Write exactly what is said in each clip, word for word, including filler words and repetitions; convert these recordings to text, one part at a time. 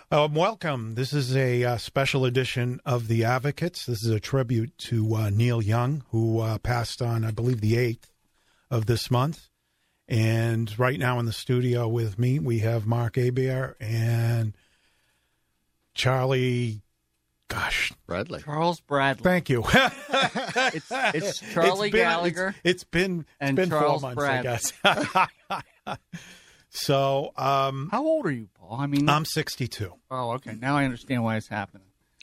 Um, welcome. This is a uh, special edition of The Advocates. This is a tribute to uh, Neil Young, who uh, passed on, I believe, the eighth of this month. And right now in the studio with me, we have Mark Hebert and Charlie, gosh. Bradley. Charles Bradley. Thank you. it's, it's Charlie it's been, Gallagher. It's, it's been, it's and been Charles four months, Bradley. I guess. So, um, how old are you, Paul? I mean, I'm sixty-two. Oh, okay. Now I understand why it's happening.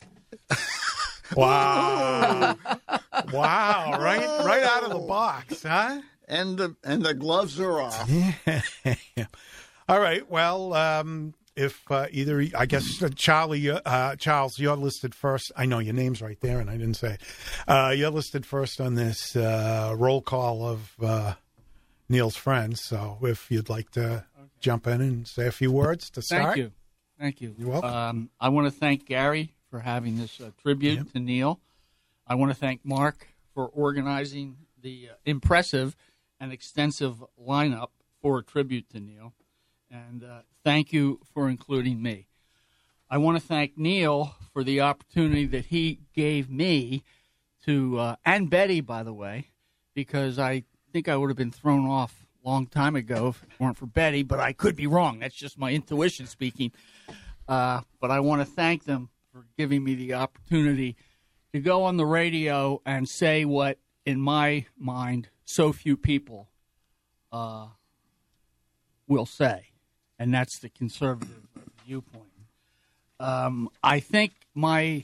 Wow. Wow. Right, right out of the box, huh? And the and the gloves are off. Yeah. All right. Well, um, if uh, either, I guess, uh, Charlie, uh, Charles, you're listed first. I know your name's right there, and I didn't say. Uh, you're listed first on this uh, roll call of uh, Neil's friends. So if you'd like to okay. jump in and say a few words to start. Thank you. Thank you. You're welcome. Um, I want to thank Gary for having this uh, tribute yep. to Neil. I want to thank Mark for organizing the uh, impressive and extensive lineup for a tribute to Neil. And uh, thank you for including me. I want to thank Neil for the opportunity that he gave me to, uh, and Betty, by the way, because I think I would have been thrown off a long time ago if it weren't for Betty, but I could be wrong. That's just my intuition speaking. Uh, but I want to thank them for giving me the opportunity to go on the radio and say what, in my mind, so few people uh, will say, and that's the conservative viewpoint. Um, I think my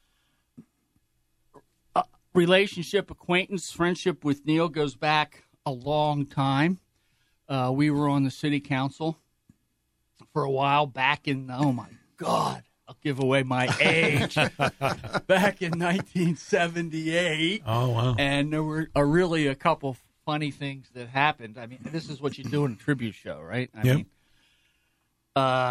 uh, relationship, acquaintance, friendship with Neil goes back a long time. Uh, we were on the city council for a while back in, oh my God, I'll give away my age, back in nineteen seventy-eight. Oh, wow. And there were uh, really a couple funny things that happened. I mean, this is what you do in a tribute show, right? I yep. mean, uh,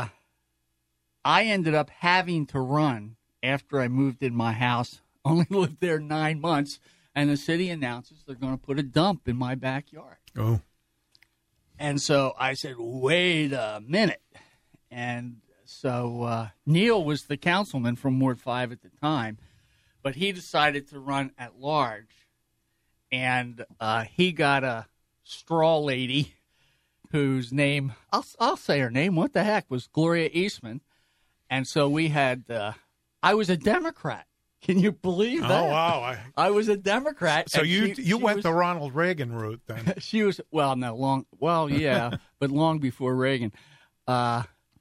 I ended up having to run after I moved in my house, only lived there nine months, and the city announces they're going to put a dump in my backyard. Oh. And so I said, wait a minute. And so uh, Neil was the councilman from Ward five at the time, but he decided to run at large. And uh, he got a straw lady whose name, I'll, I'll say her name, what the heck, was Gloria Eastman. And so we had, uh, I was a Democrat. Can you believe that? Oh, wow. I, I was a Democrat. So you she, you she went was, the Ronald Reagan route then. She was, well, no, long, well, yeah, but long before Reagan. Uh,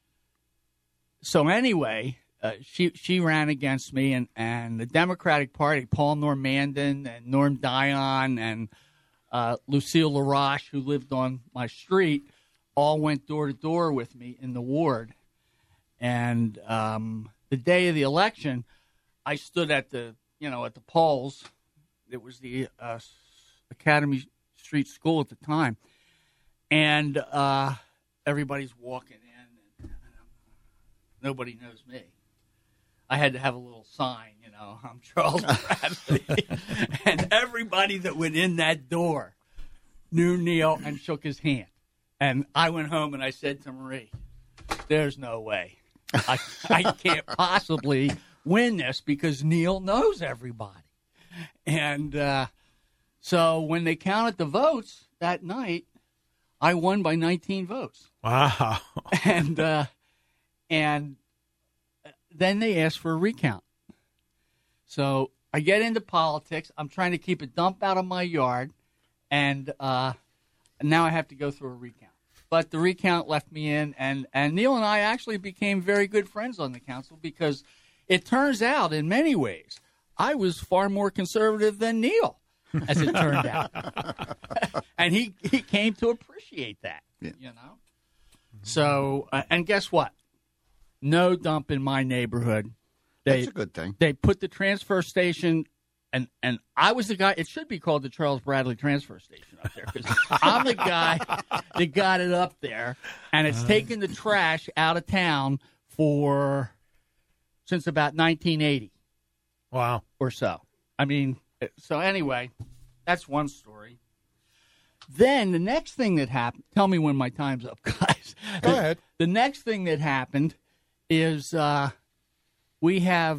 so anyway, uh, she she ran against me, and, and the Democratic Party, Paul Normandin and Norm Dion and uh, Lucille LaRoche, who lived on my street, all went door to door with me in the ward. And um, the day of the election, I stood at the, you know, at the polls. It was the uh, Academy Street School at the time, and uh, everybody's walking in, and nobody knows me. I had to have a little sign, you know, I'm Charles Bradley, and everybody that went in that door knew Neil and shook his hand. And I went home and I said to Marie, "There's no way. I, I can't possibly win this because Neil knows everybody." And uh, so when they counted the votes that night, I won by nineteen votes. Wow. And uh, and then they asked for a recount. So I get into politics. I'm trying to keep a dump out of my yard, and uh, now I have to go through a recount. But the recount left me in, and, and Neil and I actually became very good friends on the council because it turns out, in many ways, I was far more conservative than Neil, as it turned out. And he, he came to appreciate that, yeah. you know. So, uh, and guess what? No dump in my neighborhood. They, That's a good thing. They put the transfer station, and, and I was the guy, it should be called the Charles Bradley Transfer Station up there, because I'm the guy that got it up there, and it's uh, taken the trash out of town for, since about nineteen eighty. Wow. Or so. I mean, so anyway, that's one story. Then the next thing that happened, tell me when my time's up, guys. Go the, ahead. The next thing that happened is uh, we have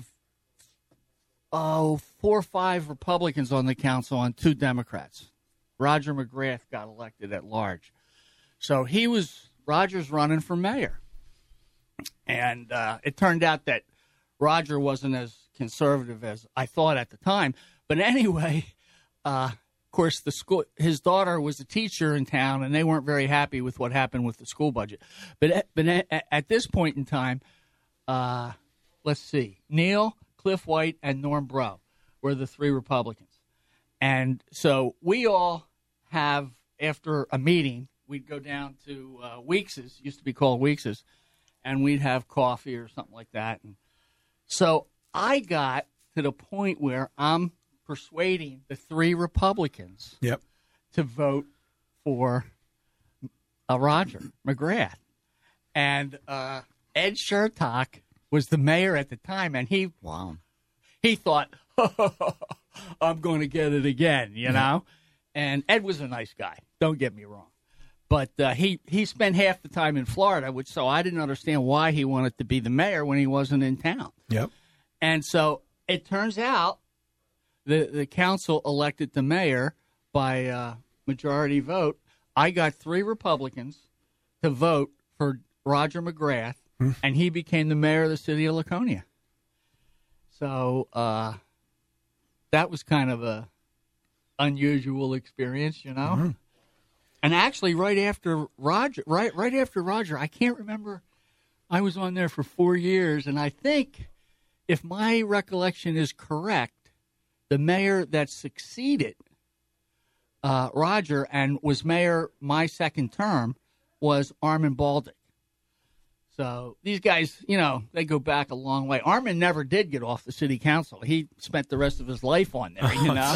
oh four or five Republicans on the council and two Democrats. Roger McGrath got elected at large, so he was Roger's running for mayor, and uh, it turned out that Roger wasn't as conservative as I thought at the time. But anyway, uh, of course, the school. His daughter was a teacher in town, and they weren't very happy with what happened with the school budget. But but at, at this point in time, uh, let's see, Neil, Cliff White, and Norm Breaux were the three Republicans, and so we all have after a meeting, we'd go down to uh, Weeks's, used to be called Weeks's, and we'd have coffee or something like that. And so I got to the point where I'm persuading the three Republicans Yep. to vote for uh, Roger McGrath. And uh, Ed Shertock was the mayor at the time, and he Wow. he thought, I'm going to get it again, you know? And Ed was a nice guy, don't get me wrong. But uh, he, he spent half the time in Florida, which so I didn't understand why he wanted to be the mayor when he wasn't in town. Yep. And so it turns out the, the council elected the mayor by uh, majority vote. I got three Republicans to vote for Roger McGrath, hmm. and he became the mayor of the city of Laconia. So uh, that was kind of a unusual experience, you know. Mm-hmm. And actually, right after Roger, right right after Roger, I can't remember. I was on there for four years, and I think, if my recollection is correct, the mayor that succeeded uh, Roger and was mayor my second term was Armin Baldick. So these guys, you know, they go back a long way. Armin never did get off the city council. He spent the rest of his life on there, you know.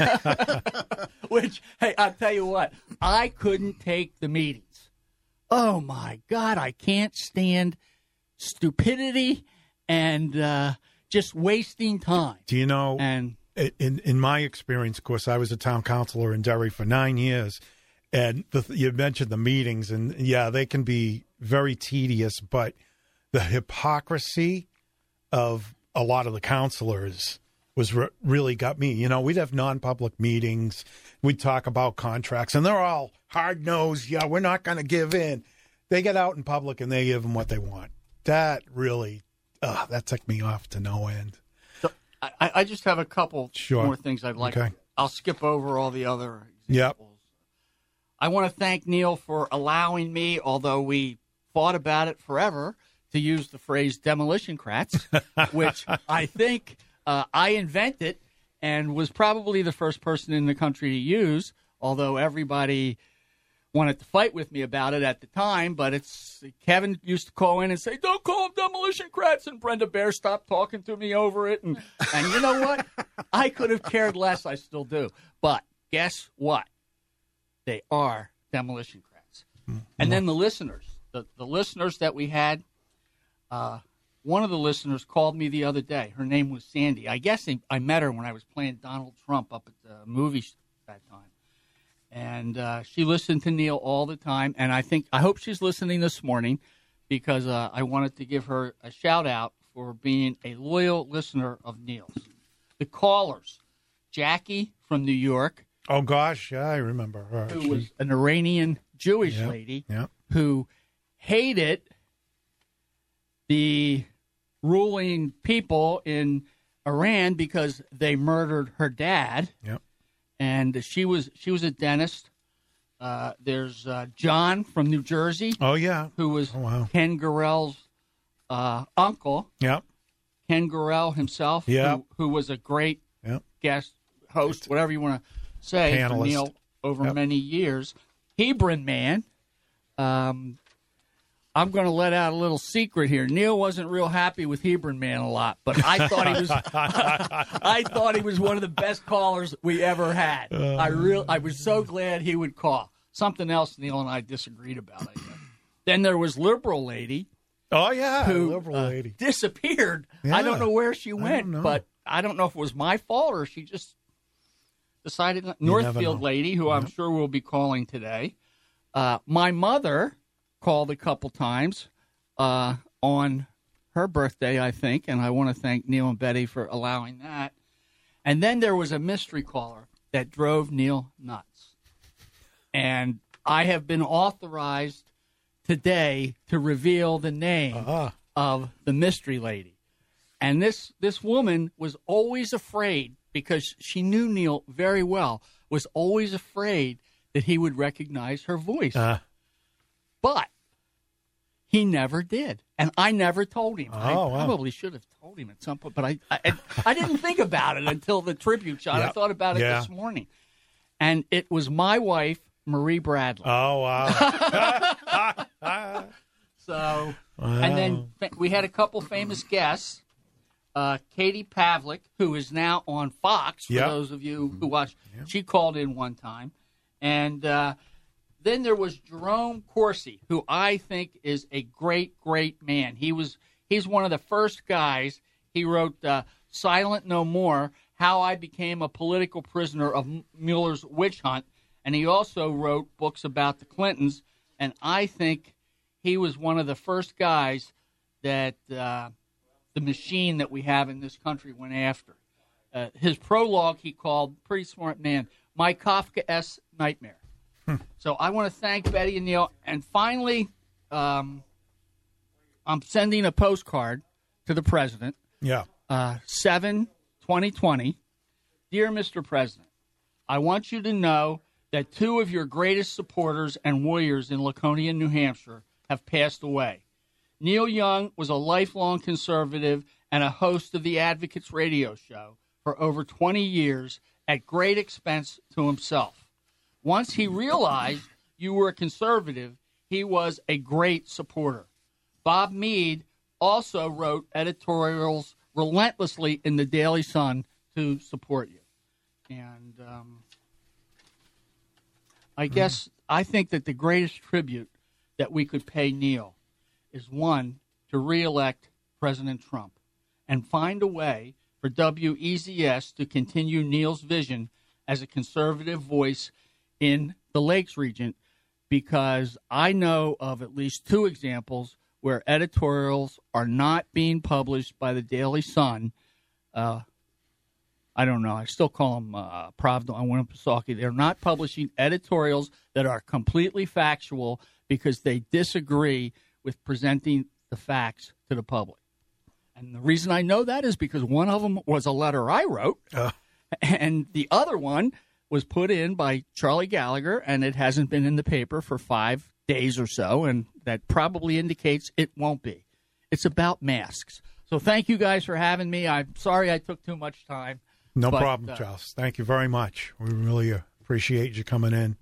Which, hey, I'll tell you what, I couldn't take the meetings. Oh, my God, I can't stand stupidity and uh, just wasting time. Do you know, and in, in my experience, of course, I was a town councilor in Derry for nine years, and the, you mentioned the meetings, and, yeah, they can be very tedious, but the hypocrisy of a lot of the councilors was re- really got me. You know, we'd have non-public meetings. We'd talk about contracts, and they're all hard-nosed. Yeah, we're not going to give in. They get out in public, and they give them what they want. That really, uh, that took me off to no end. So I, I just have a couple sure. more things I'd like. Okay. I'll skip over all the other examples. Yep. I want to thank Neil for allowing me, although we fought about it forever, to use the phrase demolition-crats, which I think uh, I invented and was probably the first person in the country to use, although everybody wanted to fight with me about it at the time. But it's Kevin used to call in and say, don't call them demolition-crats, and Brenda Bear stopped talking to me over it. And, and you know what? I could have cared less. I still do. But guess what? They are demolition-crats. Mm-hmm. And then the listeners, the, the listeners that we had, uh, one of the listeners called me the other day. Her name was Sandy. I guess I met her when I was playing Donald Trump up at the movies that time. And uh, she listened to Neil all the time. And I think I hope she's listening this morning, because uh, I wanted to give her a shout-out for being a loyal listener of Neil's. The callers, Jackie from New York. Oh, gosh, yeah, I remember her. Who She, was an Iranian Jewish yeah, lady yeah. who hated the ruling people in Iran because they murdered her dad. Yep. And she was she was a dentist. Uh, there's uh, John from New Jersey. Oh, yeah. Who was oh, wow. Ken Gorell's uh, uncle. Yep. Ken Gorell himself, yep. who, who was a great yep. guest host, whatever you want to say, Panelist. for Neil over yep. many years. Hebron man. Um, I'm going to let out a little secret here. Neil wasn't real happy with Hebron man a lot, but I thought he was. I thought he was one of the best callers we ever had. Uh, I real. I was so glad he would call. Something else Neil and I disagreed about, I guess. Then there was liberal lady. Oh yeah, who liberal uh, lady disappeared. Yeah. I don't know where she I went, but I don't know if it was my fault or she just decided. Not. Northfield lady, who yep. I'm sure will be calling today. Uh, my mother called a couple times uh, on her birthday, I think, and I want to thank Neil and Betty for allowing that. And then there was a mystery caller that drove Neil nuts. And I have been authorized today to reveal the name uh-huh. of the mystery lady. And this, this woman was always afraid, because she knew Neil very well, was always afraid that he would recognize her voice. Uh. But he never did. And I never told him. Oh, I wow. probably should have told him at some point, but I I, I didn't think about it until the tribute shot. Yep. I thought about it yeah. this morning. And it was my wife, Marie Bradley. Oh, wow. so, wow. And then we had a couple famous guests. Uh, Katie Pavlik, who is now on Fox, for yep. those of you who watch, yep. she called in one time. And uh, then there was Jerome Corsi, who I think is a great, great man. He was he's one of the first guys. He wrote uh, Silent No More, How I Became a Political Prisoner of Mueller's Witch Hunt. And he also wrote books about the Clintons. And I think he was one of the first guys that uh, the machine that we have in this country went after. Uh, his prologue he called, pretty smart man, My Kafkaesque Nightmare. Hmm. So I want to thank Betty and Neil. And finally, um, I'm sending a postcard to the president. Yeah. Uh, seven twenty twenty. Dear Mister President, I want you to know that two of your greatest supporters and warriors in Laconia, New Hampshire, have passed away. Neil Young was a lifelong conservative and a host of the Advocates radio show for over twenty years at great expense to himself. Once he realized you were a conservative, he was a great supporter. Bob Meade also wrote editorials relentlessly in the Daily Sun to support you. And um, I guess I think that the greatest tribute that we could pay Neil is, one, to reelect President Trump and find a way for W E Z S to continue Neil's vision as a conservative voice in the Lakes region, because I know of at least two examples where editorials are not being published by the Daily Sun. Uh, I don't know. I still call them uh, Pravda and Winnipesaukee. They're not publishing editorials that are completely factual because they disagree with presenting the facts to the public. And the reason I know that is because one of them was a letter I wrote, uh. and the other one was put in by Charlie Gallagher, and it hasn't been in the paper for five days or so, and that probably indicates it won't be. It's about masks. So thank you guys for having me. I'm sorry I took too much time. No but, problem, uh, Charles. Thank you very much. We really appreciate you coming in.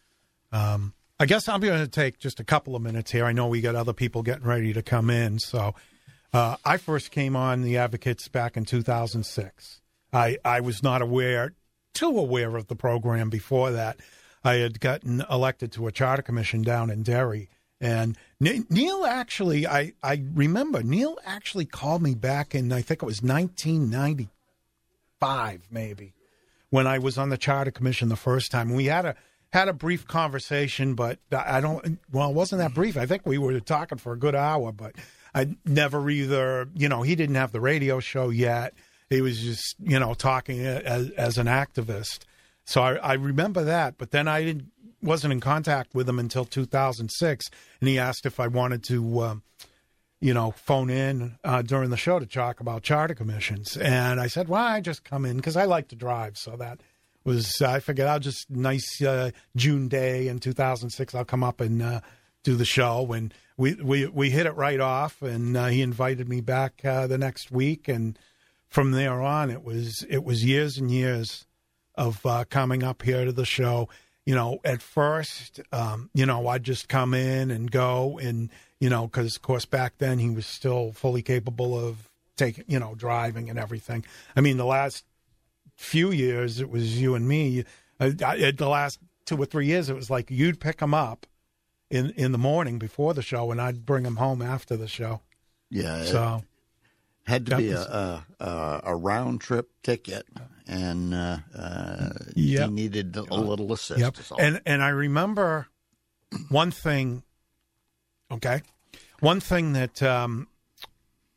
Um, I guess I'm going to take just a couple of minutes here. I know we got other people getting ready to come in. So uh, I first came on the Advocates back in two thousand six. I, I was not aware, too aware of the program before that. I had gotten elected to a charter commission down in Derry. And Neil actually, I, I remember, Neil actually called me back in, I think it was nineteen ninety-five, maybe, when I was on the charter commission the first time. We had a had a brief conversation, but I don't, well, it wasn't that brief. I think we were talking for a good hour, but I never either, you know, he didn't have the radio show yet. He was just, you know, talking as, as an activist. So I, I remember that, but then I didn't, wasn't in contact with him until two thousand six, and he asked if I wanted to, um, you know, phone in uh, during the show to talk about charter commissions. And I said, well, I just come in because I like to drive. So that was, I figured I'll just, nice uh, June day in two thousand six, I'll come up and uh, do the show. And we, we, we hit it right off, and uh, he invited me back uh, the next week. And from there on, it was, it was years and years of uh, coming up here to the show. You know, at first, um, you know, I'd just come in and go and, you know, because, of course, back then he was still fully capable of taking, you know, driving and everything. I mean, the last few years, it was you and me. Uh, I, the last two or three years, it was like you'd pick him up in, in the morning before the show, and I'd bring him home after the show. Yeah. So. Had to be a, a, a, a round trip ticket, and uh, uh, yep. he needed a little assist. Yep. And and I remember one thing. Okay, one thing that um,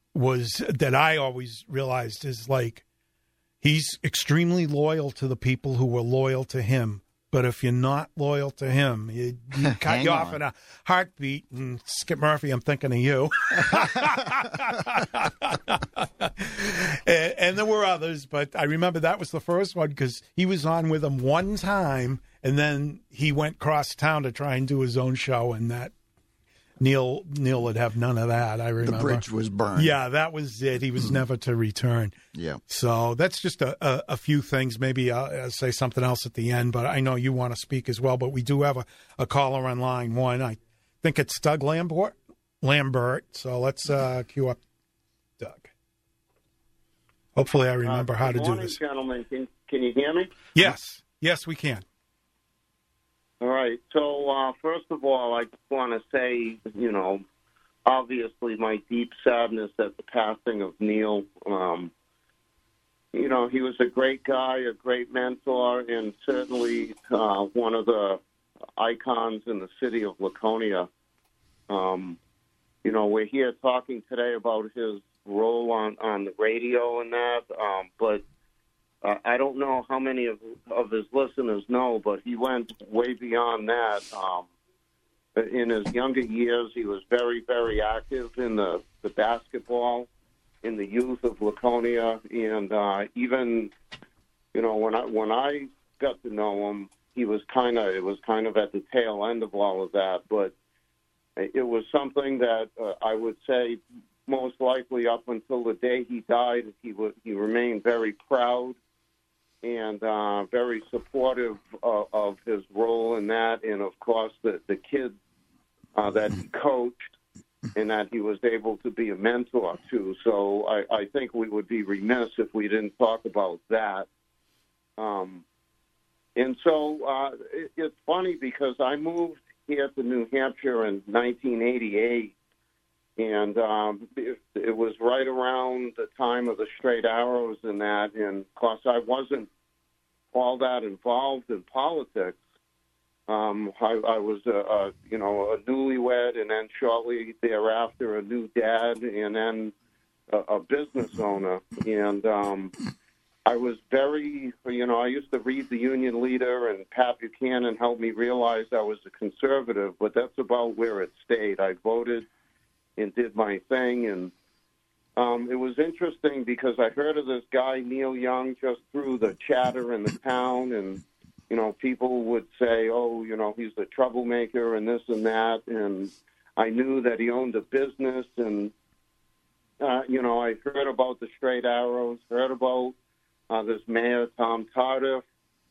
was that I always realized is like he's extremely loyal to the people who were loyal to him. But if you're not loyal to him, he cut you off in a heartbeat. And Skip Murphy, I'm thinking of you. and, and there were others, but I remember that was the first one because he was on with him one time, and then he went cross town to try and do his own show, and that Neil Neil would have none of that. I remember the bridge was burned. Yeah, that was it. He was mm-hmm. never to return. Yeah. So that's just a, a, a few things. Maybe I'll, I'll say something else at the end, but I know you want to speak as well. But we do have a, a caller on line one. I think it's Doug Lambert. Lambert. So let's uh, cue up Doug. Hopefully, I remember uh, how to morning, do this. Gentlemen, can can you hear me? Yes. Yes, we can. All right. So, uh, first of all, I just want to say, you know, obviously my deep sadness at the passing of Neil. Um, you know, he was a great guy, a great mentor, and certainly uh, one of the icons in the city of Laconia. Um, you know, we're here talking today about his role on, on the radio and that, um, but Uh, I don't know how many of, of his listeners know, but he went way beyond that. Um, in his younger years, he was very, very active in the, the basketball, in the youth of Laconia, and uh, even, you know, when I when I got to know him, he was kind of it was kind of at the tail end of all of that. But it was something that uh, I would say most likely up until the day he died, he would he remained very proud and uh, very supportive of, of his role in that, and of course the, the kids uh, that he coached and that he was able to be a mentor to. So I, I think we would be remiss if we didn't talk about that. Um, and so uh, it, it's funny because I moved here to New Hampshire in nineteen eighty-eight, and um, it, it was right around the time of the Straight Arrows and that. And, of course, I wasn't all that involved in politics. Um, I, I was, a, a, you know, a newlywed, and then shortly thereafter a new dad, and then a, a business owner. And um, I was very, you know, I used to read The Union Leader, and Pat Buchanan helped me realize I was a conservative, but that's about where it stayed. I voted and did my thing, and um, it was interesting because I heard of this guy, Neil Young, just through the chatter in the town, and, you know, people would say, oh, you know, he's a troublemaker and this and that, and I knew that he owned a business, and, uh, you know, I heard about the Straight Arrows, heard about uh, this mayor, Tom Tardif,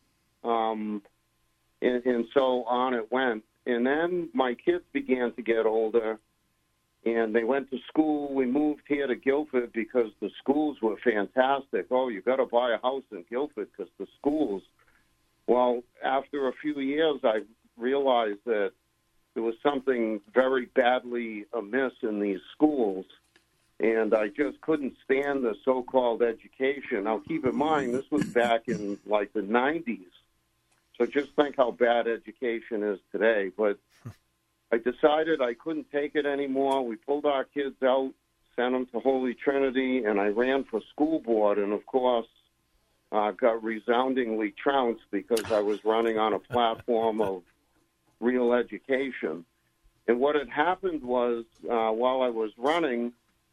um, and, and so on it went. And then my kids began to get older, and they went to school. We moved here to Guilford because the schools were fantastic. Oh, you got to buy a house in Guilford because the schools. Well, after a few years, I realized that there was something very badly amiss in these schools, and I just couldn't stand the so-called education. Now, keep in mind, this was back in, like, the nineties, so just think how bad education is today. But I decided I couldn't take it anymore. We pulled our kids out, sent them to Holy Trinity, and I ran for school board, and, of course, uh, got resoundingly trounced because I was running on a platform of real education. And what had happened was, uh, while I was running,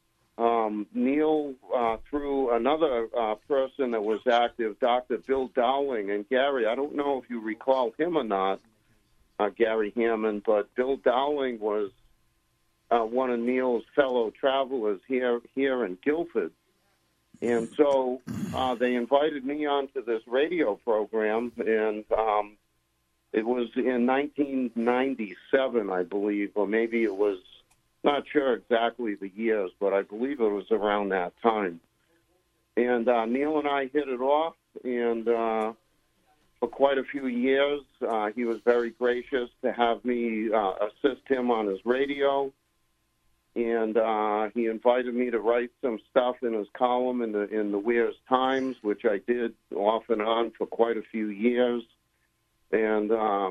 um, Neil, uh, through another uh, person that was active, Doctor Bill Dowling, and Gary, I don't know if you recall him or not, Uh, Gary Hammond, but Bill Dowling was uh, one of Neil's fellow travelers here here in Guilford. And so uh, they invited me onto this radio program, and um, it was in nineteen ninety-seven, I believe, or maybe it was, not sure exactly the years, but I believe it was around that time. And uh, Neil and I hit it off, and uh, for quite a few years, uh, he was very gracious to have me uh, assist him on his radio, and uh, he invited me to write some stuff in his column in the in the Weir's Times, which I did off and on for quite a few years, and uh,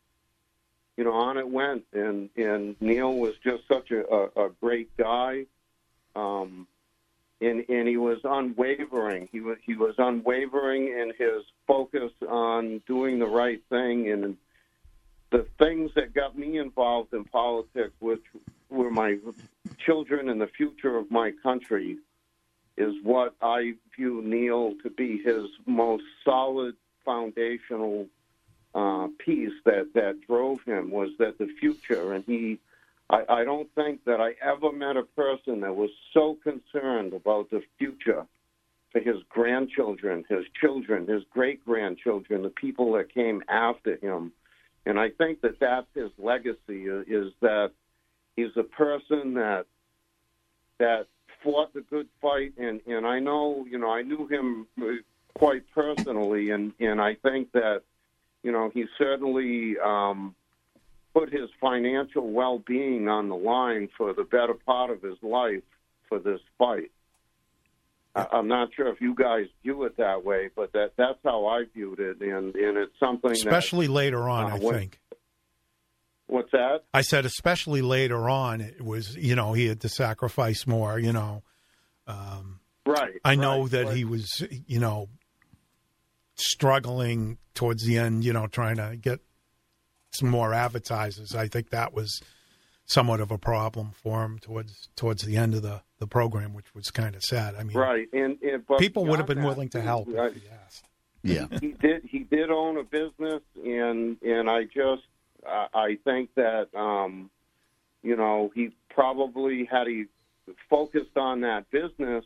you know, on it went. And, and Neil was just such a, a, a great guy. Um, and and he was unwavering. He was he was unwavering in his focus on doing the right thing. And the things that got me involved in politics, which were my children and the future of my country, is what I view Neil to be his most solid foundational uh, piece that, that drove him, was that the future. And he, I, I don't think that I ever met a person that was so concerned about the future for his grandchildren, his children, his great-grandchildren, the people that came after him. And I think that that's his legacy, is that he's a person that that fought the good fight. And, and I know, you know, I knew him quite personally, and, and I think that, you know, he certainly um, put his financial well-being on the line for the better part of his life for this fight. I, I'm not sure if you guys view it that way, but that that's how I viewed it, and, and it's something especially that, later on, uh, I when, think. What's that? I said especially later on, it was, you know, he had to sacrifice more, you know. Um, right. I know right, that right. he was, you know, struggling towards the end, you know, trying to get some more advertisers. I think that was somewhat of a problem for him towards towards the end of the, the program, which was kind of sad. I mean, right. And, and but people would have been that, willing to help right. if he asked. Yeah. He did. He did own a business, and and I just uh, I think that um, you know, he probably had he focused on that business,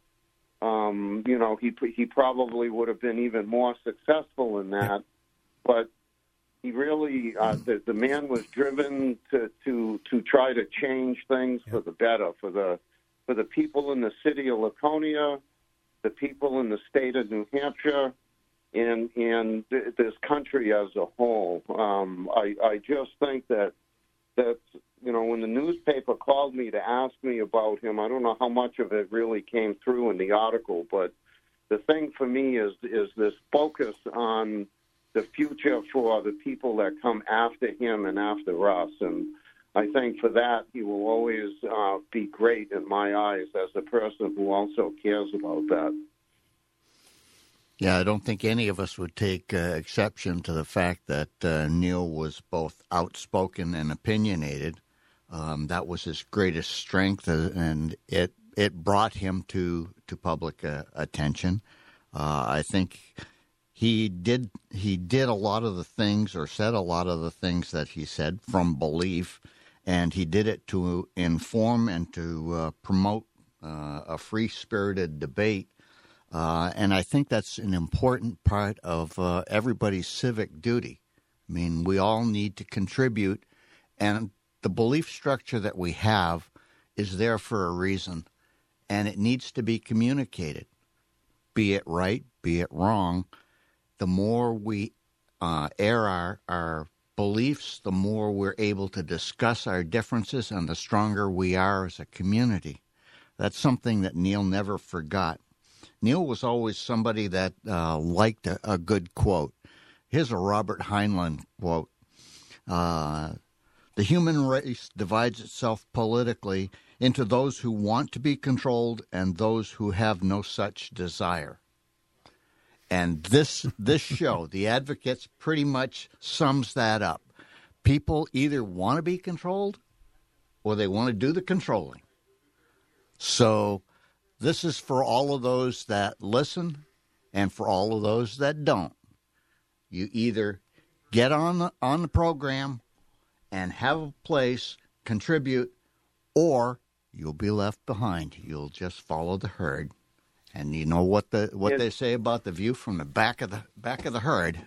um, you know, he he probably would have been even more successful in that. But he really, uh, the, the man was driven to, to, to try to change things for the better, for the for the people in the city of Laconia, the people in the state of New Hampshire, and and th- this country as a whole. Um, I, I just think that that you know, when the newspaper called me to ask me about him, I don't know how much of it really came through in the article, but the thing for me is is this focus on the future for the people that come after him and after us. And I think for that, he will always uh, be great in my eyes as a person who also cares about that. Yeah, I don't think any of us would take uh, exception to the fact that uh, Neil was both outspoken and opinionated. Um, that was his greatest strength, uh, and it it brought him to to public uh, attention. Uh, I think he did he did a lot of the things, or said a lot of the things that he said from belief, and he did it to inform and to uh, promote uh, a free-spirited debate. Uh, and I think that's an important part of uh, everybody's civic duty. I mean, we all need to contribute, and the belief structure that we have is there for a reason, and it needs to be communicated. Be it right, be it wrong, the more we uh, air our, our beliefs, the more we're able to discuss our differences, and the stronger we are as a community. That's something that Neil never forgot. Neil was always somebody that uh, liked a, a good quote. Here's a Robert Heinlein quote. Uh, the human race divides itself politically into those who want to be controlled and those who have no such desire. And this this show, The Advocates, pretty much sums that up. People either want to be controlled or they want to do the controlling. So this is for all of those that listen and for all of those that don't. You either get on the, on the program and have a place, contribute, or you'll be left behind. You'll just follow the herd. And you know what the what Yes. they say about the view from the back of the back of the herd.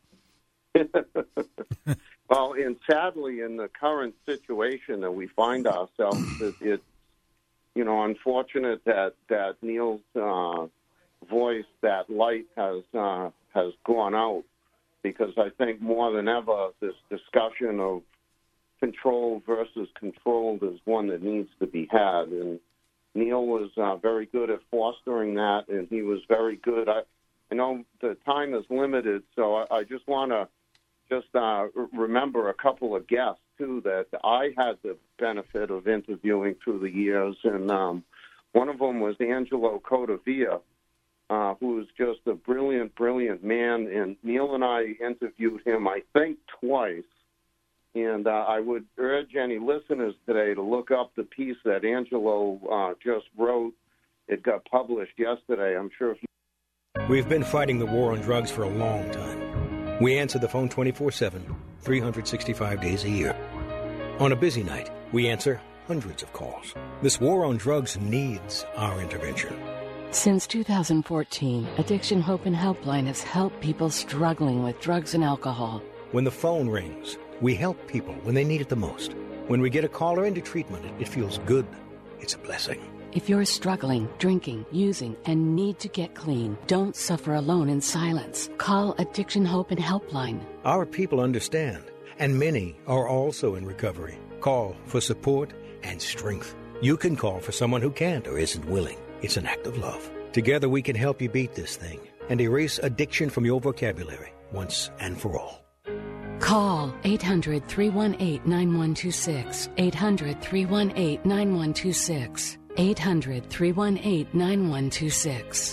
Well, and sadly, in the current situation that we find ourselves, it, it you know, unfortunate that that Neil's uh, voice, that light has uh, has gone out, because I think more than ever this discussion of control versus controlled is one that needs to be had. And Neil was uh, very good at fostering that, and he was very good. I, I know the time is limited, so I, I just want to just uh, remember a couple of guests, too, that I had the benefit of interviewing through the years. And um, One of them was Angelo Codavia, uh, who was just a brilliant, brilliant man. And Neil and I interviewed him, I think, twice. And uh, I would urge any listeners today to look up the piece that Angelo uh, just wrote. It got published yesterday. I'm sure if you... We've been fighting the war on drugs for a long time. We answer the phone twenty-four seven, three hundred sixty-five days a year. On a busy night, we answer hundreds of calls. This war on drugs needs our intervention. Since two thousand fourteen, Addiction Hope and Helpline has helped people struggling with drugs and alcohol. When the phone rings, we help people when they need it the most. When we get a caller into treatment, it feels good. It's a blessing. If you're struggling, drinking, using, and need to get clean, don't suffer alone in silence. Call Addiction Hope and Helpline. Our people understand, and many are also in recovery. Call for support and strength. You can call for someone who can't or isn't willing. It's an act of love. Together we can help you beat this thing and erase addiction from your vocabulary once and for all. Call eight hundred, three one eight, nine one two six, eight hundred, three one eight, nine one two six, eight hundred, three one eight, nine one two six.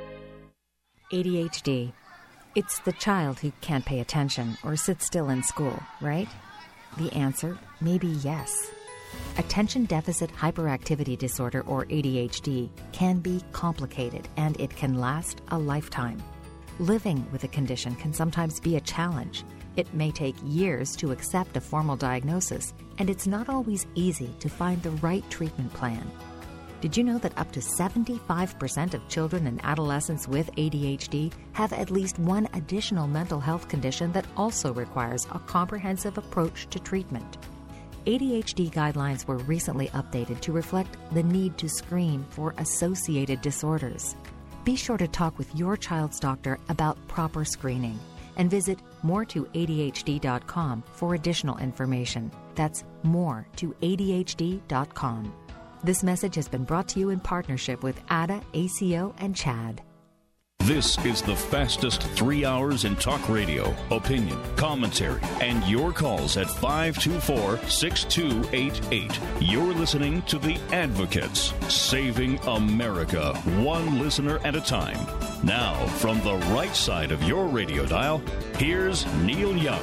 A D H D. It's the child who can't pay attention or sit still in school, right? The answer may be yes. Attention Deficit Hyperactivity Disorder, or A D H D, can be complicated and it can last a lifetime. Living with a condition can sometimes be a challenge. It may take years to accept a formal diagnosis, and it's not always easy to find the right treatment plan. Did you know that up to seventy-five percent of children and adolescents with A D H D have at least one additional mental health condition that also requires a comprehensive approach to treatment? A D H D guidelines were recently updated to reflect the need to screen for associated disorders. Be sure to talk with your child's doctor about proper screening and visit more to A D H D dot com for additional information. That's more to A D H D dot com. This message has been brought to you in partnership with A D A, A C O, and CHAD. This is the fastest three hours in talk radio, opinion, commentary, and your calls at five two four, six two eight eight. You're listening to The Advocates, saving America, one listener at a time. Now, from the right side of your radio dial, here's Neil Young.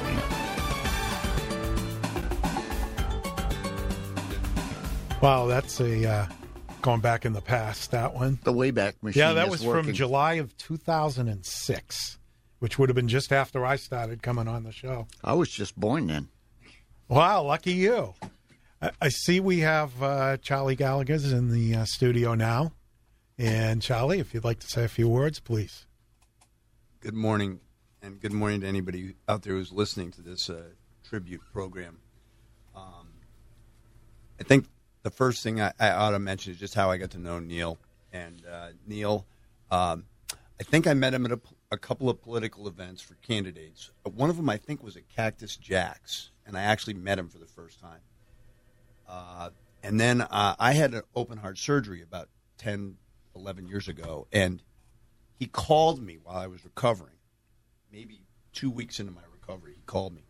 Wow, that's a uh, going back in the past, that one. The Wayback Machine. Yeah, that is was working. from July of two thousand six, which would have been just after I started coming on the show. I was just born then. Wow, lucky you. I, I see we have uh, Charlie Gallagher's in the uh, studio now. And Charlie, if you'd like to say a few words, please. Good morning, and good morning to anybody out there who's listening to this uh, tribute program. Um, I think the first thing I, I ought to mention is just how I got to know Neil. And uh, Neil, um, I think I met him at a, a couple of political events for candidates. One of them, I think, was at Cactus Jack's, and I actually met him for the first time. Uh, and then uh, I had an open heart surgery about ten, eleven years ago, and he called me while I was recovering. Maybe two weeks into my recovery, he called me.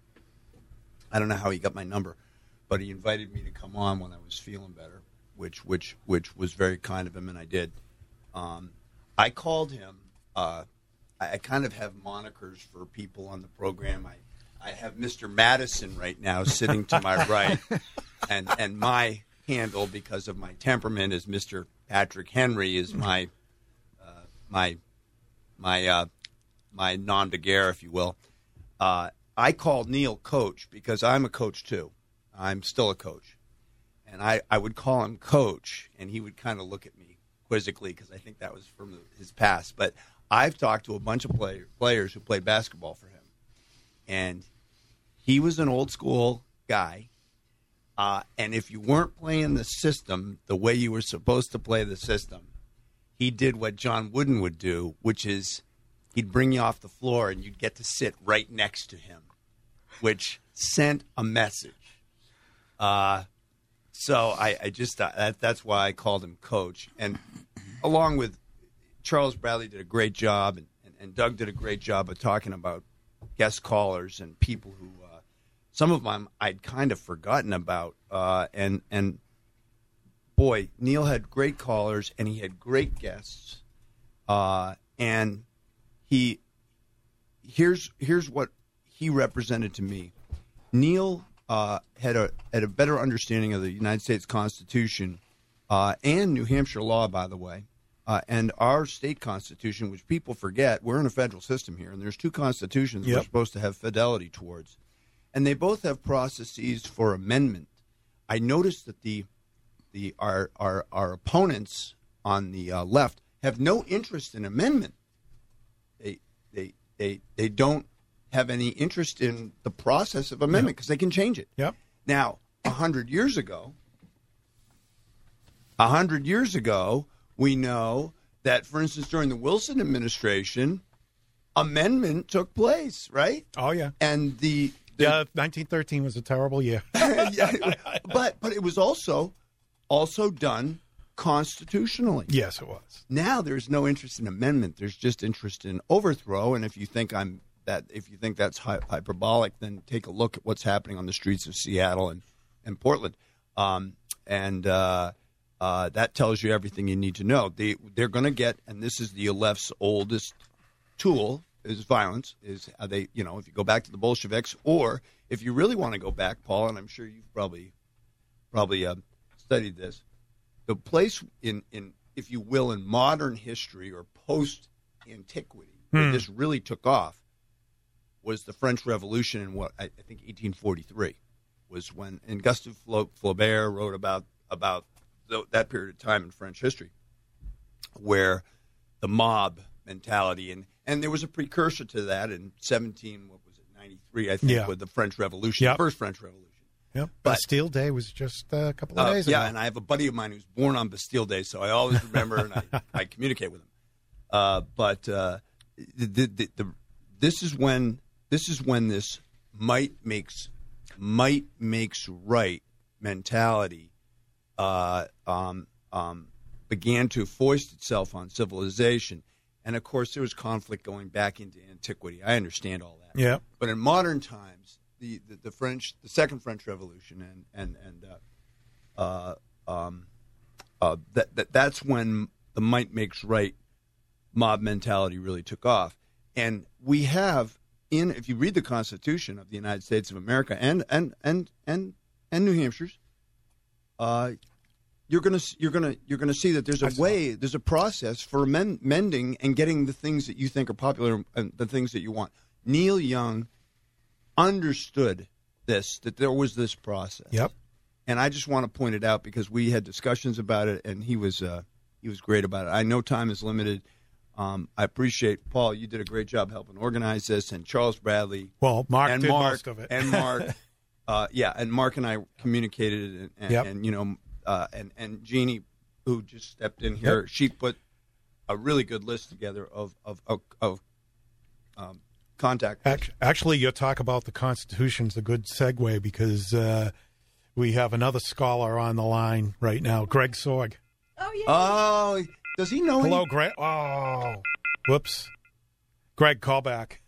I don't know how he got my number, but he invited me to come on when I was feeling better, which which which was very kind of him, and I did. Um, I called him. Uh, I, I kind of have monikers for people on the program. I, I have Mister Madison right now sitting to my right, and and my handle, because of my temperament, is Mister Patrick Henry, is my uh, my my uh, my nom de guerre, if you will. Uh, I called Neil Coach because I'm a coach too. I'm still a coach. And I, I would call him Coach, and he would kind of look at me quizzically because I think that was from his past. But I've talked to a bunch of play, players who played basketball for him. And he was an old-school guy. Uh, and if you weren't playing the system the way you were supposed to play the system, he did what John Wooden would do, which is he'd bring you off the floor and you'd get to sit right next to him, which sent a message. Uh, so I, I just uh, that, that's why I called him Coach. And along with Charles Bradley did a great job, and, and, and Doug did a great job of talking about guest callers and people who uh, some of them I'd kind of forgotten about. Uh, and and boy, Neil had great callers and he had great guests. Uh, and he here's here's what he represented to me. Neil uh, had a had a better understanding of the United States Constitution uh, and New Hampshire law, by the way, uh, and our state constitution, which people forget. We're in a federal system here, and there's two constitutions Yep. we're supposed to have fidelity towards, and they both have processes for amendment. I noticed that the the our our, our opponents on the uh, left have no interest in amendment. They they they they don't have any interest in the process of amendment because they can change it. Yep. Now, a hundred years ago, a hundred years ago, we know that, for instance, during the Wilson administration, amendment took place, right? Oh, yeah. And the, the Yeah, nineteen thirteen was a terrible year. yeah, but but it was also also done constitutionally. Yes, it was. Now there's no interest in amendment. There's just interest in overthrow. And if you think I'm that, if you think that's hy- hyperbolic, then take a look at what's happening on the streets of Seattle and and Portland, um, and uh, uh, that tells you everything you need to know. They they're going to get, and this is the left's oldest tool is violence. Is how they, you know, if you go back to the Bolsheviks, or if you really want to go back, Paul, and I'm sure you've probably probably uh, studied this. The place in, in, if you will, in modern history or post-antiquity, Hmm. where this really took off, was the French Revolution in what I, I think eighteen forty-three was when, and Gustave Fla- Flaubert wrote about about the, that period of time in French history, where the mob mentality and and there was a precursor to that in seventeen what was it ninety-three I think Yeah. with the French Revolution, Yep. the first French Revolution. Yep. But- Bastille Day was just uh, a couple of Uh, days yeah, ago. and I have a buddy of mine who's born on Bastille Day, so I always remember and I, I communicate with him. Uh, but uh, the, the, the, this is when this is when this might makes might makes right mentality uh, um, um, began to foist itself on civilization, and of course there was conflict going back into antiquity. I understand all that. Yeah. But in modern times, the, the, the French, the Second French Revolution, and and and uh, uh, um, uh, that, that that's when the might makes right mob mentality really took off. And we have in, if you read the Constitution of the United States of America and and and and, and New Hampshire's, uh, you're gonna you're gonna you're gonna see that there's a way, there's a process for men, mending and getting the things that you think are popular and the things that you want. Neil Young understood this, that there was this process. Yep. And I just want to point it out because we had discussions about it, and he was uh, he was great about it. I know time is limited. Um, I appreciate, Paul, you did a great job helping organize this, and Charles Bradley. Well, Mark and did Mark, most of it. and Mark, uh, yeah, and Mark and I communicated it, and, and, Yep. and you know, uh, and, and Jeannie, who just stepped in here, Yep. she put a really good list together of, of, of, of um, contact. Act- Actually, your talk about the Constitution's a good segue because uh, we have another scholar on the line right now, Greg Sorg. Oh, yeah. Oh, does he know? Hello, any- Greg. Oh, whoops. Greg, call back.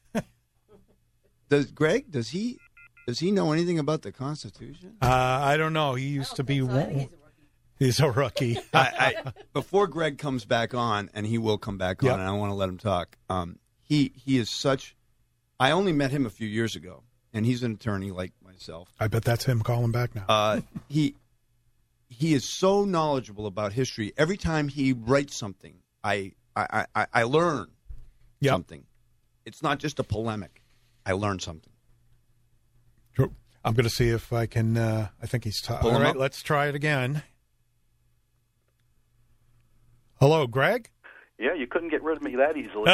Does Greg? Does he? Does he know anything about the Constitution? Uh, I don't know. He used to be one. He's a rookie. I, I, before Greg comes back on, and he will come back on, Yep. and I want to let him talk. Um, he he is such. I only met him a few years ago, and he's an attorney like myself. I bet that's him calling back now. Uh, he he is so knowledgeable about history. Every time he writes something, I I, I, I learn Yep. something. It's not just a polemic. I learn something. Sure. I'm going to see if I can. Uh, I think he's. Ta- Pull All him right, up. let's try it again. Hello, Greg. Yeah, you couldn't get rid of me that easily.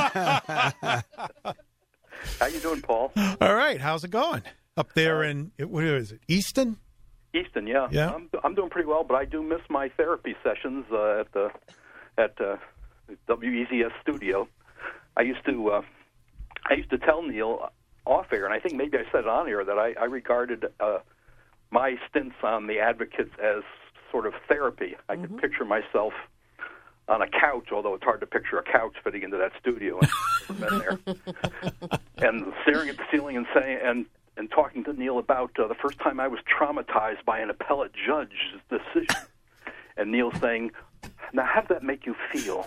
How you doing, Paul? All right, how's it going up there in it, what is it, Easton? Easton, yeah. Yeah. I'm, I'm doing pretty well, but I do miss my therapy sessions uh, at the at uh, W E Z S studio. I used to uh, I used to tell Neil off air, and I think maybe I said it on air that I, I regarded uh, my stints on the Advocates as sort of therapy. I could picture myself on a couch, although it's hard to picture a couch fitting into that studio. And, been there. and staring at the ceiling and saying and and talking to Neil about uh, the first time I was traumatized by an appellate judge's decision. and Neil saying, "Now, how did that make you feel?"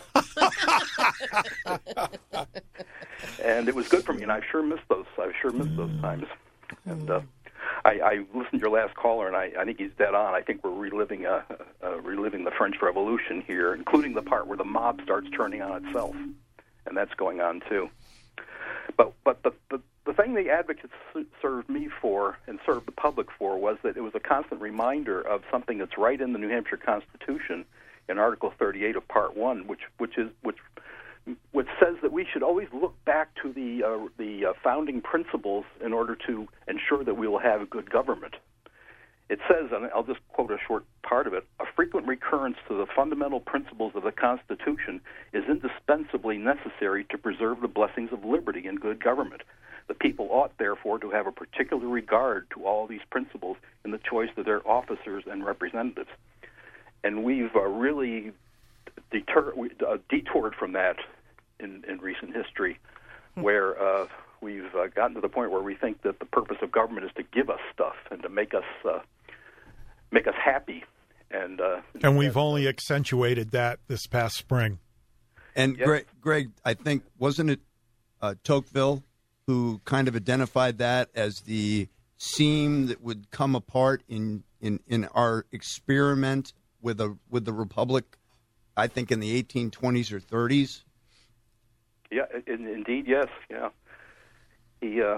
And it was good for me, and I sure missed those. I sure missed those times. And uh, I, I listened to your last caller, and I, I think he's dead on. I think we're reliving uh, uh, reliving the French Revolution here, including the part where the mob starts turning on itself, and that's going on too. But but the the, the thing the advocates served me for and served the public for was that it was a constant reminder of something that's right in the New Hampshire Constitution in Article thirty-eight of Part One, which which is which which says that we should always look back to the uh, the uh, founding principles in order to ensure that we will have a good government. It says, and I'll just quote a short part of it, "A frequent recurrence to the fundamental principles of the Constitution is indispensably necessary to preserve the blessings of liberty and good government. The people ought, therefore, to have a particular regard to all these principles in the choice of their officers and representatives." And we've uh, really deter- we, uh, detoured from that in, in recent history, where uh, we've uh, gotten to the point where we think that the purpose of government is to give us stuff and to make us uh, make us happy. And uh, and we've only accentuated that this past spring. And Yep. Greg, Greg, I think, wasn't it uh, Tocqueville who kind of identified that as the seam that would come apart in, in, in our experiment with a with the Republic, I think in the eighteen twenties or thirties? Yeah, in, indeed, yes, yeah. He, uh,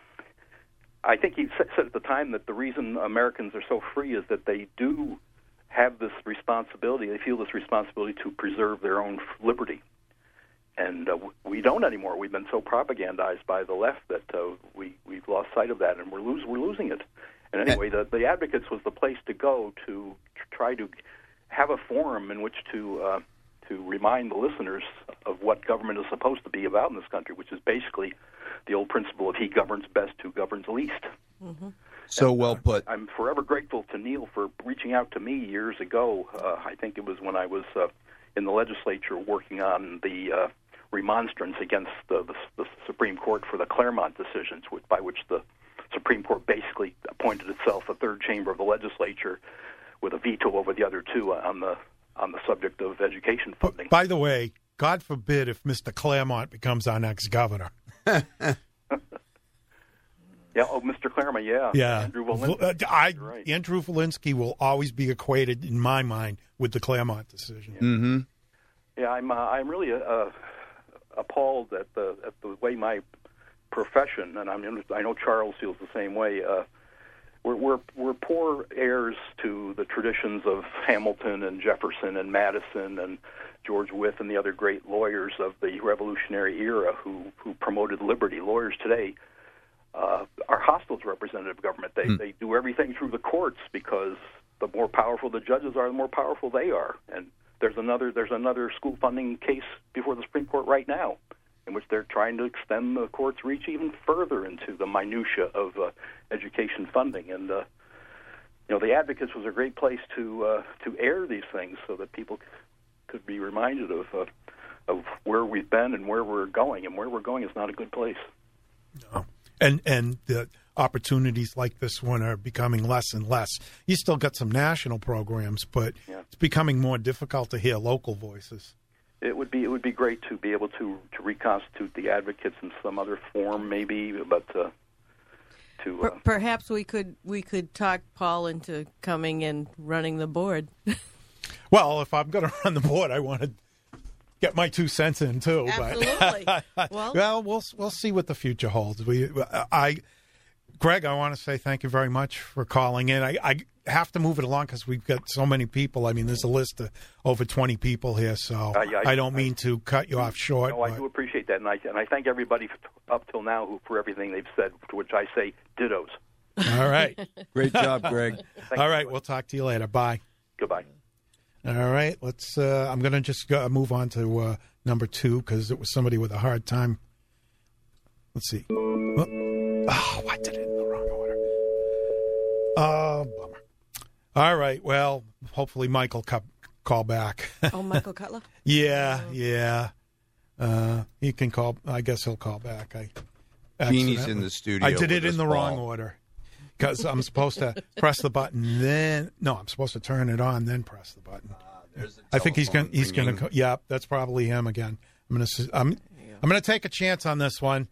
I think he said at the time that the reason Americans are so free is that they do have this responsibility. They feel this responsibility to preserve their own liberty, and uh, we don't anymore. We've been so propagandized by the left that uh, we we've lost sight of that, and we're lose we're losing it. And anyway, the the Advocates was the place to go to try to have a forum in which to uh, to remind the listeners of what government is supposed to be about in this country, which is basically the old principle of he governs best who governs least. Mm-hmm. So well put. I'm forever grateful to Neil for reaching out to me years ago. Uh, I think it was when I was uh, in the legislature working on the uh, remonstrance against the, the, the Supreme Court for the Claremont decisions, which, by which the Supreme Court basically appointed itself a third chamber of the legislature with a veto over the other two on the on the subject of education funding. By the way, God forbid if Mister Claremont becomes our next governor. Yeah, oh, Mister Claremont, yeah. Yeah. Andrew Volinsky. Uh, I, Right. Andrew Volinsky will always be equated, in my mind, with the Claremont decision. Mm-hmm. Yeah, I'm uh, I'm really uh, appalled at the at the way my profession, and I'm I know Charles feels the same way. Uh, we're we're we're poor heirs to the traditions of Hamilton and Jefferson and Madison and George Wythe and the other great lawyers of the Revolutionary era who who promoted liberty. Lawyers today uh, are hostile to representative government. They Hmm. they do everything through the courts because the more powerful the judges are, the more powerful they are. And there's another there's another school funding case before the Supreme Court right now, in which they're trying to extend the court's reach even further into the minutia of uh, education funding. And uh, you know, the Advocates was a great place to uh, to air these things so that people c- could be reminded of uh, of where we've been and where we're going. And where we're going is not a good place. No. And and the opportunities like this one are becoming less and less. You still got some national programs, but Yeah. it's becoming more difficult to hear local voices. It would be it would be great to be able to, to reconstitute the Advocates in some other form, maybe, but uh, to Per- uh, perhaps we could we could talk Paul into coming and running the board. Well, if I'm going to run the board, I want to get my two cents in too. Absolutely. But, Well- well, we'll we'll see what the future holds. We, I, Greg, I want to say thank you very much for calling in. I, I have to move it along because we've got so many people. I mean, there's a list of over twenty people here, so Uh, yeah, I- I don't mean to cut you off short. no, I but- do appreciate that, and I and I thank everybody f- up till now who for everything they've said, to which I say dittos. All right. Great job, Greg. Thank All you. right, we'll talk to you later. Bye. Goodbye. All right, let's. Uh, I'm going to just go, move on to uh, number two because it was somebody with a hard time. Let's see. Oh, oh, I did it in the wrong order. Oh, bummer. All right, well, hopefully Mike will co- call back. Oh, Michael Cutler? yeah, yeah. Uh, he can call. I guess he'll call back. I Jeannie's accidentally- in the studio I did it with in us, the wrong Paul. order. because I'm supposed to press the button, then no, I'm supposed to turn it on, then press the button. Uh, I think he's going. He's going ringing. to. Yeah, that's probably him again. I'm going to. I'm. I'm going to take a chance on this one.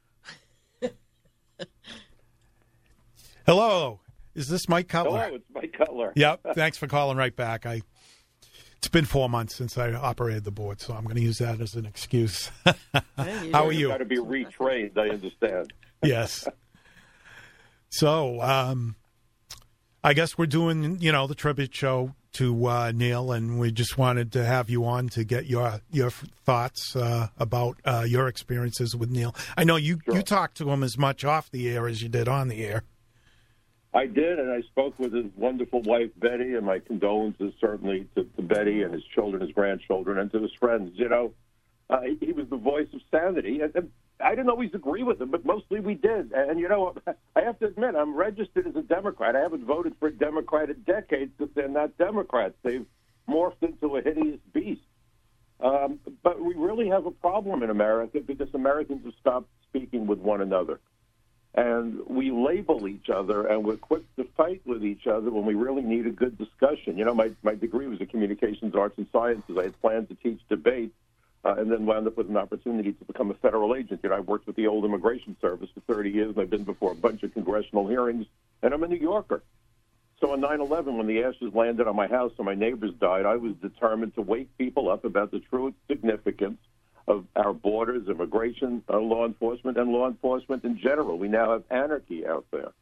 Hello, is this Mike Cutler? Hello, it's Mike Cutler. Yep. Thanks for calling right back. I. It's been four months since I operated the board, so I'm going to use that as an excuse. How are you? Got to be retrained. I understand. Yes. So, um, I guess we're doing, you know, the tribute show to uh, Neil, and we just wanted to have you on to get your your thoughts uh, about uh, your experiences with Neil. I know you, Sure. you talked to him as much off the air as you did on the air. I did, and I spoke with his wonderful wife, Betty, and my condolences certainly to, to Betty and his children, his grandchildren, and to his friends. You know, uh, he, he was the voice of sanity, and, and I didn't always agree with him, but mostly we did. And, you know, I have to admit, I'm registered as a Democrat. I haven't voted for a Democrat in decades because they're not Democrats. They've morphed into a hideous beast. Um, but we really have a problem in America because Americans have stopped speaking with one another. And we label each other, and we're quick to fight with each other when we really need a good discussion. You know, my, my degree was in communications, arts, and sciences. I had planned to teach debate, uh, and then wound up with an opportunity to become a federal agent. You know, I worked with the old Immigration Service for thirty years, and I've been before a bunch of congressional hearings, and I'm a New Yorker. So on nine eleven, when the ashes landed on my house and my neighbors died, I was determined to wake people up about the true significance of our borders, immigration, uh, law enforcement, and law enforcement in general. We now have anarchy out there.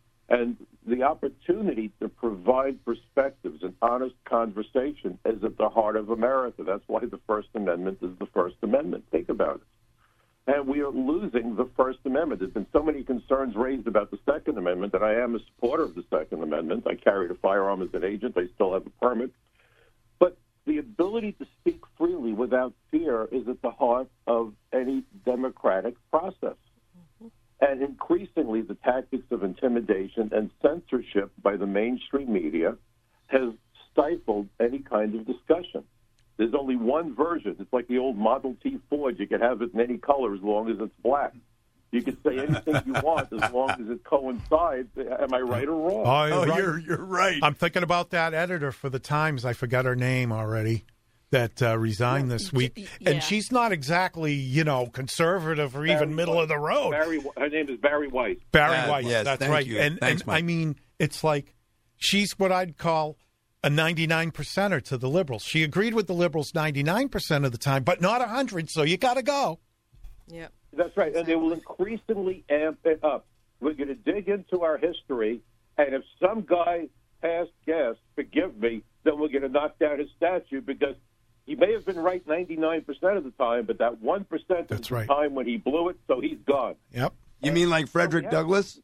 And the opportunity to provide perspectives and honest conversation is at the heart of America. That's why the First Amendment is the First Amendment. Think about it. And we are losing the First Amendment. There's been so many concerns raised about the Second Amendment that I am a supporter of the Second Amendment. I carried a firearm as an agent. I still have a permit. But the ability to speak freely without fear is at the heart of any democratic process. Mm-hmm. And increasingly, the tactics of intimidation and censorship by the mainstream media has stifled any kind of discussion. There's only one version. It's like the old Model T Ford. You can have it in any color as long as it's black. You can say anything you want as long as it coincides. Am I right or wrong? Oh, you're, Oh, right. you're you're right. I'm thinking about that editor for the Times. I forgot her name already. That uh, resigned this week, Yeah. and she's not exactly, you know, conservative or even Barry middle White. of the road. Barry, her name is Barry White. Barry Uh, White, yes, that's thank right. you. And, Thanks, and Mike. I mean, it's like she's what I'd call a ninety-nine percenter to the liberals. She agreed with the liberals ninety-nine percent of the time, but not one hundred, so you got to go. Yep. That's right, and they will increasingly amp it up. We're going to dig into our history, and if some guy passed gas, forgive me, then we're going to knock down his statue because he may have been right ninety-nine percent of the time, but that one percent That's is the right. time when he blew it, so he's gone. Yep. You mean like Frederick yeah. Douglass?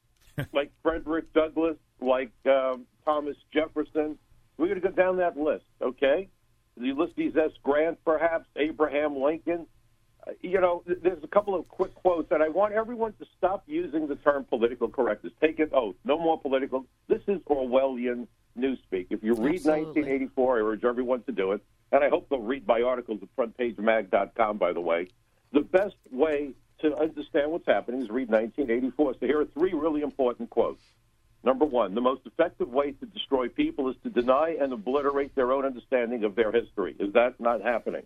Like Frederick Douglass, like um, Thomas Jefferson. We're going to go down that list, okay? Ulysses S. Grant, perhaps, Abraham Lincoln. Uh, you know, th- there's a couple of quick quotes, and I want everyone to stop using the term political correctness. Take an oath. No more political. This is Orwellian newspeak. If you read Absolutely. nineteen eighty-four, I urge everyone to do it, and I hope they'll read my articles at front page mag dot com, by the way. The best way to understand what's happening is read nineteen eighty-four. So here are three really important quotes. Number one, the most effective way to destroy people is to deny and obliterate their own understanding of their history. Is that not happening?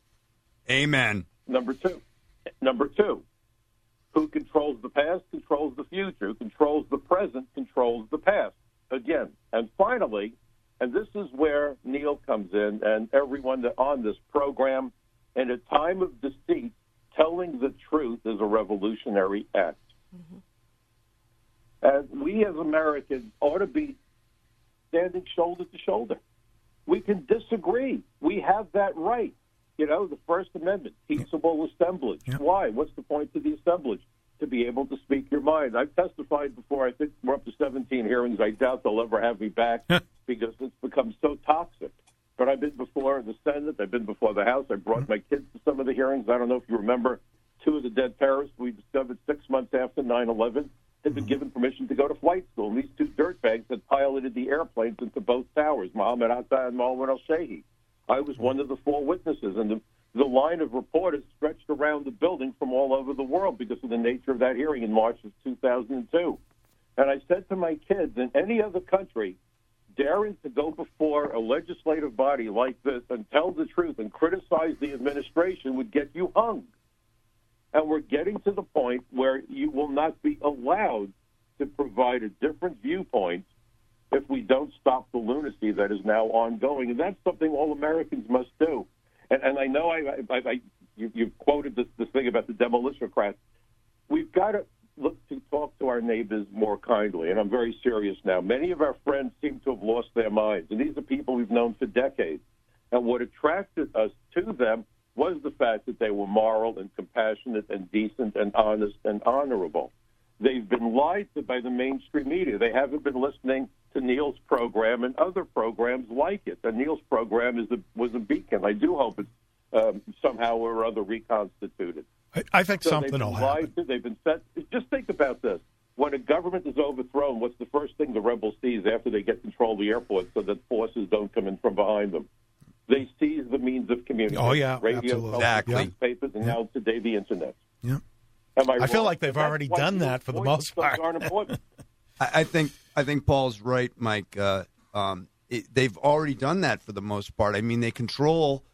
Amen. Number two, number two, who controls the past controls the future. Who controls the present controls the past. Again, and finally, and this is where Neil comes in and everyone that on this program, in a time of deceit, telling the truth is a revolutionary act. Mm-hmm. And we as Americans ought to be standing shoulder to shoulder. We can disagree. We have that right. You know, the First Amendment, peaceable assemblage. Yeah. Why? What's the point of the assemblage? To be able to speak your mind. I've testified before. I think we're up to seventeen hearings. I doubt they'll ever have me back because it's become so toxic. But I've been before the Senate. I've been before the House. I brought my kids to some of the hearings. I don't know if you remember two of the dead terrorists we discovered six months after nine eleven had been given permission to go to flight school. And these two dirtbags had piloted the airplanes into both towers, Mohammed Atta and Marwan al-Shehi. I was one of the four witnesses, and the, the line of reporters stretched around the building from all over the world because of the nature of that hearing in March of two thousand two. And I said to my kids, in any other country, daring to go before a legislative body like this and tell the truth and criticize the administration would get you hung. And we're getting to the point where you will not be allowed to provide a different viewpoint if we don't stop the lunacy that is now ongoing. And that's something all Americans must do. And, and I know I, I, I you, you've quoted this, this thing about the demolitionocrats. We've got to look to talk to our neighbors more kindly, and I'm very serious now. Many of our friends seem to have lost their minds, and these are people we've known for decades. And what attracted us to them was the fact that they were moral and compassionate and decent and honest and honorable. They've been lied to by the mainstream media. They haven't been listening to Neil's program and other programs like it. And Neil's program is a, was a beacon. I do hope it's um, somehow or other reconstituted. I, I think so something will happen. To, they've been set. Just think about this. When a government is overthrown, what's the first thing the rebels seize after they get control of the airport so that forces don't come in from behind them? They seize the means of communication. Oh, yeah, radio, absolutely. Exactly. Yeah. Newspapers, and yeah. now today the Internet. Yeah. Am I, I feel wrong? like they've That's already why done that for the most part. Aren't important. I, I think I think Paul's right, Mike. Uh, um, it, they've already done that for the most part. I mean, they control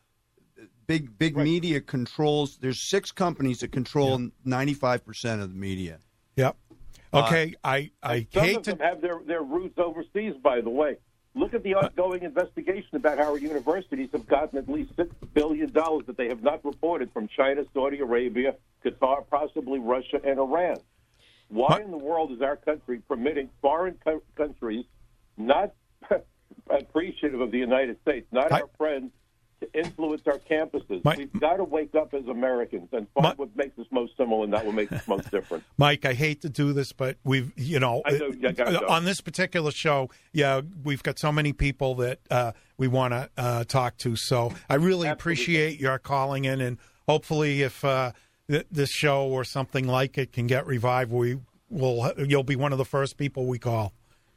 big big Right. media controls. There's six companies that control ninety-five percent of the media. Yep. Okay. Uh, I I Some hate of to them have their, their roots overseas, by the way. Look at the ongoing investigation about how our universities have gotten at least six billion dollars that they have not reported from China, Saudi Arabia, Qatar, possibly Russia, and Iran. Why what? in the world is our country permitting foreign co- countries, not appreciative of the United States, not I, our friends, to influence our campuses? My, We've got to wake up as Americans and find my, what makes us most similar and not what makes us most different. Mike, I hate to do this, but we've, you know, I know, I gotta go. on this particular show, yeah, we've got so many people that uh, we want to uh, talk to. So I really Absolutely. appreciate your calling in, and hopefully, if uh, th- this show or something like it can get revived, we will. You'll be one of the first people we call.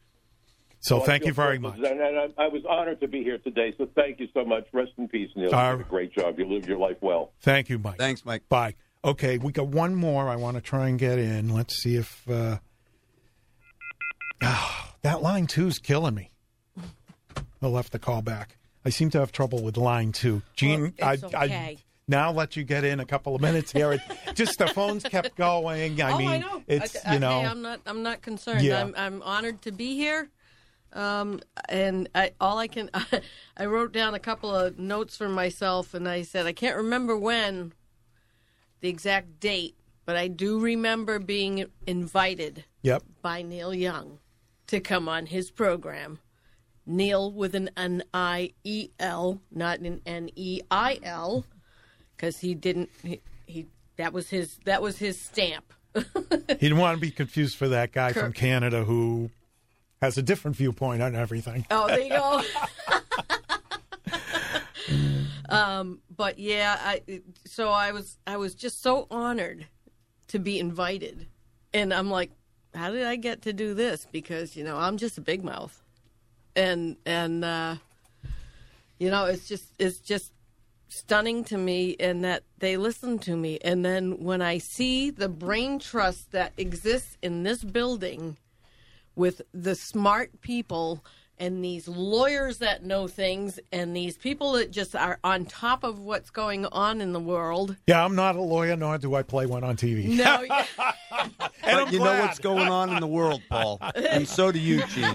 So well, thank you very much. And I, I was honored to be here today, so thank you so much. Rest in peace, Neil. You Uh, did a great job. You lived your life well. Thank you, Mike. Thanks, Mike. Bye. Okay, we got one more I want to try and get in. Let's see if... Uh... Oh, that line two's killing me. I'll have to call back. I seem to have trouble with line two. Gene, well, it's I, okay. I now let you get in a couple of minutes here. It, just the phones kept going. I oh, mean, I know. it's, I, I, you know... Hey, I'm not, I'm not concerned. Yeah. I'm, I'm honored to be here. Um, and I, all I can, I wrote down a couple of notes for myself, and I said, I can't remember when, the exact date, but I do remember being invited Yep. by Neil Young to come on his program. Neil with an N I E L, not an N E I L, because he didn't, he, he, that was his, that was his stamp. He didn't want to be confused for that guy Cor- from Canada who has a different viewpoint on everything. Oh, there you go. um, but yeah, I so I was I was just so honored to be invited, and I'm like, how did I get to do this? Because you know I'm just a big mouth, and and uh, you know it's just it's just stunning to me, and that they listen to me, and then when I see the brain trust that exists in this building, with the smart people and these lawyers that know things and these people that just are on top of what's going on in the world. Yeah, I'm not a lawyer, nor do I play one on T V. No, yeah. And But I'm you glad. know what's going on in the world, Paul, and so do you, Gene.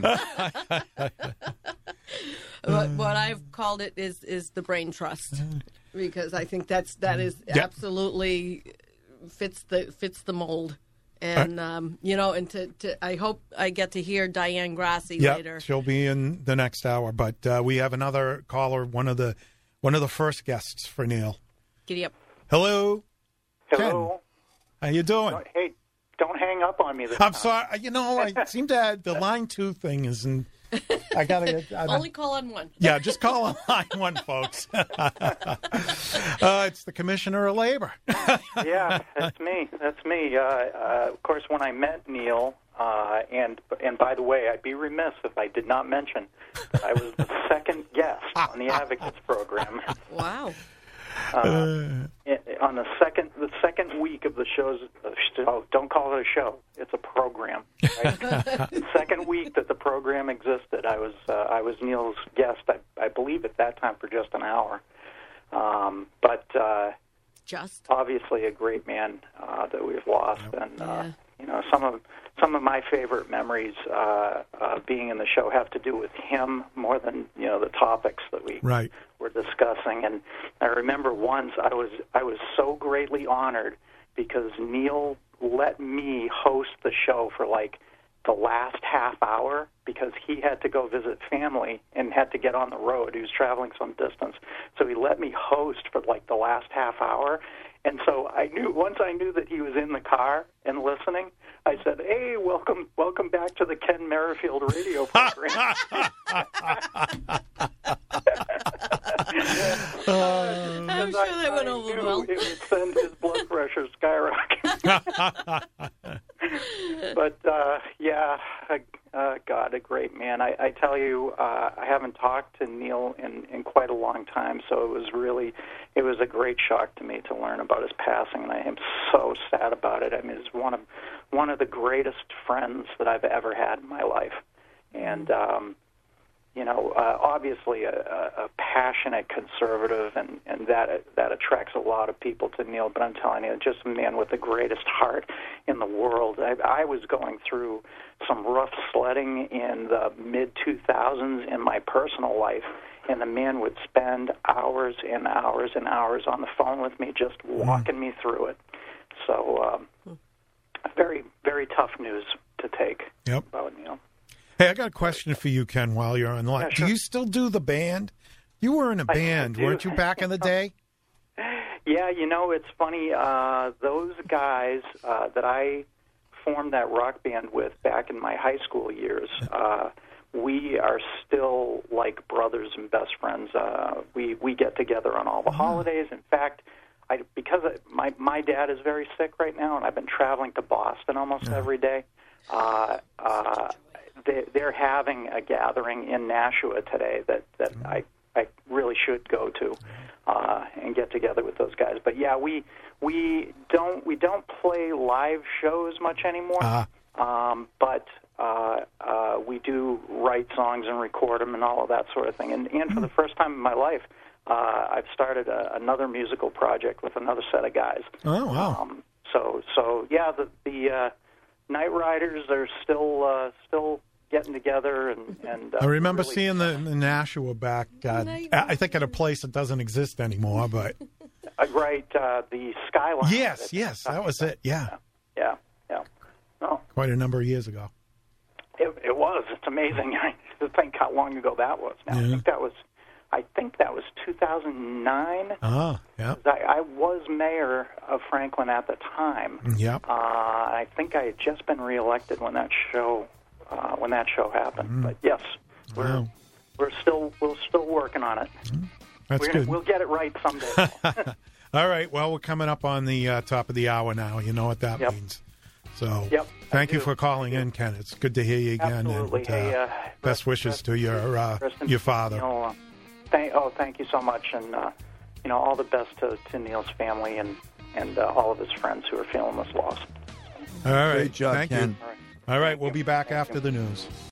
But what I've called it is is the brain trust, because I think that's that is Yep. absolutely fits the fits the mold. And um, you know, and to, to I hope I get to hear Diane Grassi Yep, later. she'll be in the next hour. But uh, we have another caller, one of the one of the first guests for Neil. Giddy up. Hello. Hello. Ken. How you doing? Don't, hey, don't hang up on me this I'm time. sorry. You know, I seem to have the line two thing isn't. I gotta get. I, Only call on one. Yeah, just call on line one, folks. uh, it's the Commissioner of Labor. Yeah, that's me. That's me. Uh, uh, of course, when I met Neil, uh, and and by the way, I'd be remiss if I did not mention that I was the second guest on the Advocates program. Wow. Uh, it, on the second the second week of the show's uh, show, don't call it a show, it's a program. Right? The second week that the program existed, I was uh, I was Neil's guest. I, I believe at that time for just an hour, um, but uh, just obviously a great man uh, that we've lost, Yep. and uh, Yeah. you know some of some of my favorite memories uh, uh, being in the show have to do with him more than you know the topics that we Right. were discussing. And I remember once I was I was so greatly honored because Neil let me host the show for like the last half hour because he had to go visit family and had to get on the road. He was traveling some distance, so he let me host for like the last half hour. And so I knew once I knew that he was in the car and listening, I said, "Hey, welcome, welcome back to the Ken Merrifield radio program." I'm sure they went over knew well. It would send his blood pressure skyrocketing. But uh, yeah, uh, uh, God, a great man. I, I tell you, uh, I haven't talked to Neil in, in quite a long time, so it was really, it was a great shock to me to learn about his passing, and I am so sad about it. I mean, he's one of one of the greatest friends that I've ever had in my life, and um, you know, uh, obviously a, a, a passionate conservative, and, and that that attracts a lot of people to Neil. But I'm telling you, just a man with the greatest heart in the world. I, I was going through some rough sledding in the mid two thousands in my personal life, and the man would spend hours and hours and hours on the phone with me, just walking me through it. So, um, very, very tough news to take Yep. about Neil. Hey, I got a question for you, Ken, while you're on the line. Yeah, sure. Do you still do the band? You were in a I band, do. weren't you, back in the day? Yeah, you know, it's funny. Uh, those guys uh, that I formed that rock band with back in my high school years, uh, we are still like brothers and best friends. Uh, we we get together on all the holidays. In fact, I because I, my my dad is very sick right now, and I've been traveling to Boston almost Yeah. every day. Uh, uh, they, they're having a gathering in Nashua today that that I I really should go to uh, and get together with those guys. But yeah, we we don't we don't play live shows much anymore. Uh-huh. Um, but uh, uh, we do write songs and record them and all of that sort of thing. And, and for the first time in my life, uh, I've started a, another musical project with another set of guys. Oh, wow. Um, so so yeah, the the uh, Night Riders are still uh, still getting together, and, and uh, I remember really, seeing the, the Nashua back, uh, I think at a place that doesn't exist anymore, but... uh, right uh, the Skyline. Yes, yes, that was it, yeah. Yeah, yeah. No, Quite a number of years ago. it, it was. It's amazing to think how long ago that was. Now I Yeah. think that was, I think that was two thousand nine. Ah, yeah. I, I was mayor of Franklin at the time. Yep. Uh, I think I had just been reelected when that show uh, when that show happened. Mm. But yes, we're Wow. we're still we're still working on it. That's we're gonna, good. We'll get it right someday. All right, well, we're coming up on the uh, top of the hour now. You know what that Yep. means. So Yep, thank I you do. for calling in, Ken. It's good to hear you again. Absolutely. And, uh, Hey, uh, best wishes to your uh, Rest in your peace, father. Neil. Uh, thank, oh, thank you so much, and uh, you know all the best to, to Neil's family and and uh, all of his friends who are feeling this loss. All right. Great job, Thank Ken. you. All right, we'll be back after the news.